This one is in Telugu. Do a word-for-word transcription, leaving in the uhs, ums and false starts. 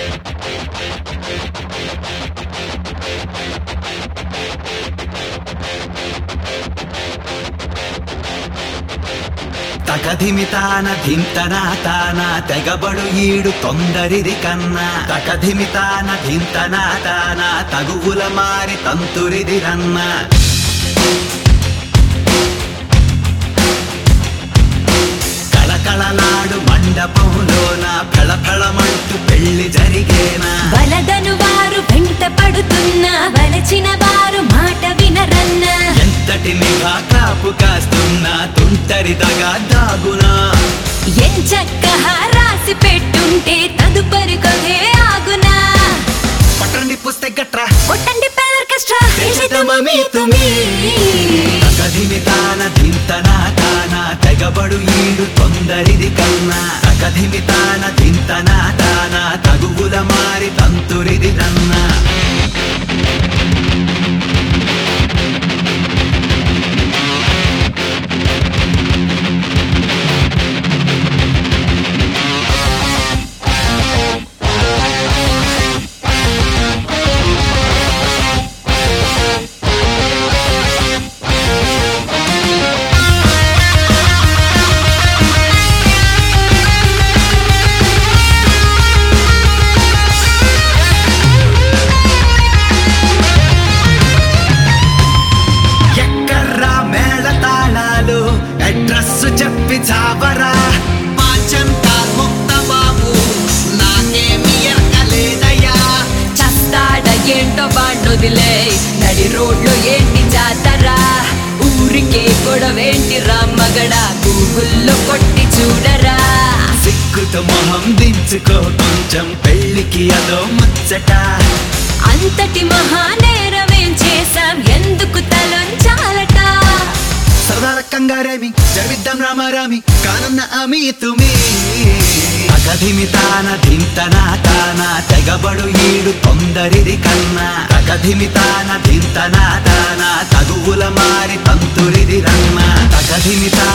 తకధిమితాన ధింతనా తానా తెగబడు ఈడు తొందరిది కన్నా తకధిమితాన ధింతనా తానా తగువుల మారి తంతురిది రన్న కళకళలాడు మండపంలోన ఫళఫళమంటూ పెళ్లి జరిగేనా వలదను వారు వెంట పడుతున్నా వలచిన వారు మాట వినరన్నా ఎంతటి నిఘా కాపు కాస్తున్నా తుంటరిదగా దాగునా ఎంచక్క రాసి పెట్టుంటే తదుపరి కథే ఆగునా పట్టండి పుస్తక గట్రా కొట్టండి పెదర్కెస్ట్రా దేశతమమి తుమి తకధిమితాన ధింతనా తానా తెగబడు ఈడు తొందరిది కన్నా తకధిమితాన ధింతనా తానా తగువుల మారి తంతురిది రన్నా అడ్రస్ చెప్పి చావరా పాచంతా ముక్త బాబు నాకేమి ఎరకలేదయ్యా చస్తాడ ఏంటో బాండొదిలే నడి రోడ్లో ఏంటి జాతరా ఊరికే గొడవేంటి రామ్మగడ గూగుల్లో కొట్టి చూడరా సిగ్గుతో మొహం దించుకో కొంచెం పెళ్లికి అదో ముచ్చట అంతటి మహానేరమేం చేశాం ఎందుకు తలొంచాలట సరదాల కంగారేమి జరిద్దాం రామారామి కానున్న అమి తుమి తకధిమితాన ధింతనా తానా తెగబడు ఈడు తొందరిది కన్నా తకధిమితాన ధింతనా తానా తగువుల మారి తంతురిది రన్నా తకధిమితా